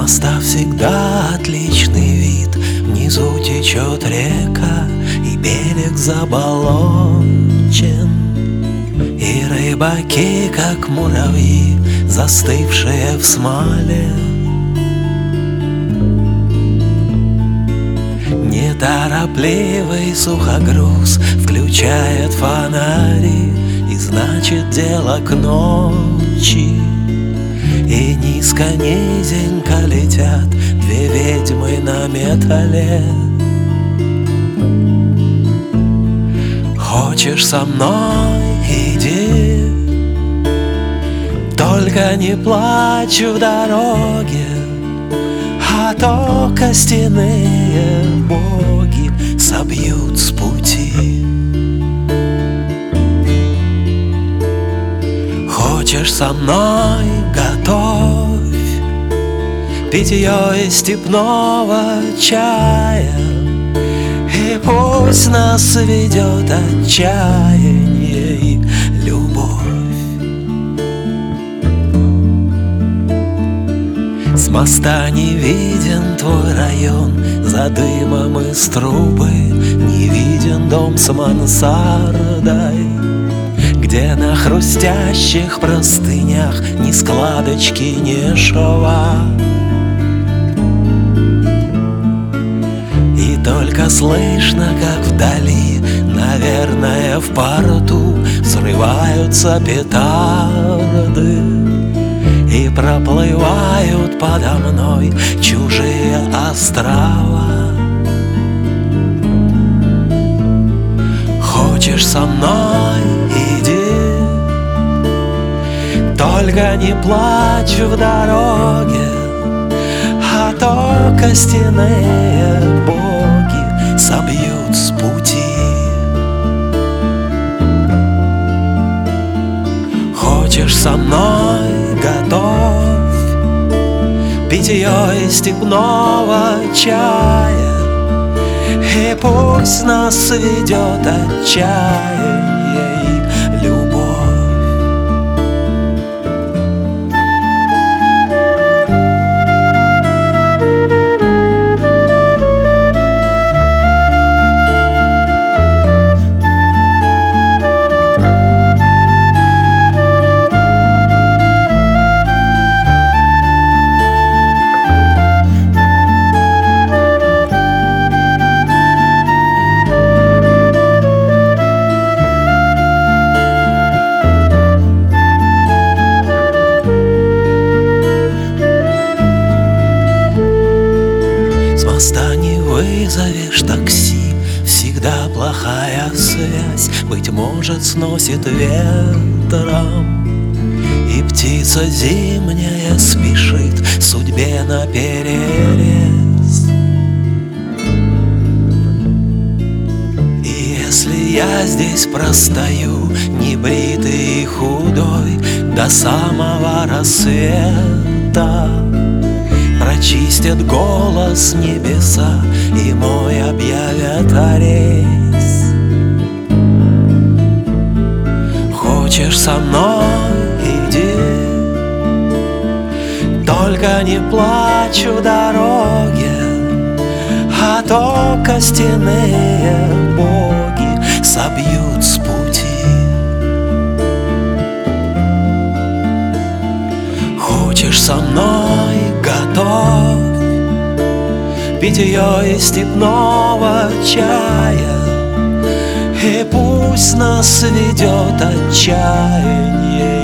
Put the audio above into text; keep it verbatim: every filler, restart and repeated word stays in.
моста всегда отличный вид. Внизу течет река, и берег заболочен, и рыбаки, как муравьи, застывшие в смоле. Неторопливый сухогруз включает фонари, и значит дело к ночи. И низко-низенько летят две ведьмы на металле. Хочешь со мной — иди, только не плачь в дороге, а то костяные боги собьют с пути. Хочешь со мной — готовь питье из степного чая, и пусть нас ведет отчаяние и любовь. С моста не виден твой район, за дымом из трубы не виден дом с мансардой, где на хрустящих простынях ни складочки, ни шва. И только слышно, как вдали, наверное, в порту взрываются петарды, и проплывают подо мной чужие острова. Хочешь со мной — иди, только не плачь в дороге, а то костяные боги собьют с пути. Хочешь со мной — готовь питье из степного чая, и пусть нас ведет отчаяние и любовь. С моста не вызовешь такси, всегда плохая связь, быть может, сносит ветром, и птица зимняя спешит судьбе на перерез. И если я здесь простою, небритый и худой, до самого рассвета, прочистят голос небеса и мой объявят арест. Хочешь со мной — иди, только не плачь в дороге, а то костяные боги собьют с пути. Хочешь со мной — готовь питье из степного чая, и пусть нас ведет отчаяние